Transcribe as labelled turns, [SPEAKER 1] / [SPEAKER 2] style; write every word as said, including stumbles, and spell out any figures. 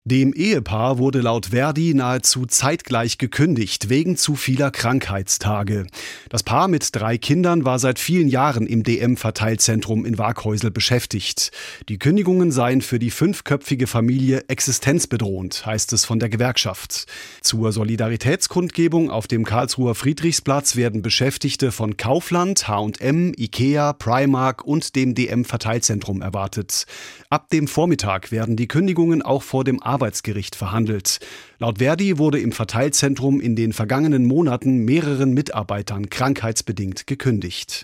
[SPEAKER 1] Dem Ehepaar wurde laut Verdi nahezu zeitgleich gekündigt, wegen zu vieler Krankheitstage. Das Paar mit drei Kindern war seit vielen Jahren im D M-Verteilzentrum in Waaghäusel beschäftigt. Die Kündigungen seien für die fünfköpfige Familie existenzbedrohend, heißt es von der Gewerkschaft. Zur Solidaritätskundgebung auf dem Karlsruher Friedrichsplatz werden Beschäftigte von Kaufland, H und M, Ikea, Primark und dem D M-Verteilzentrum erwartet. Ab dem Vormittag werden die Kündigungen auch vor dem Arbeitsgericht verhandelt. Laut Verdi wurde im Verteilzentrum in den vergangenen Monaten mehreren Mitarbeitern krankheitsbedingt gekündigt.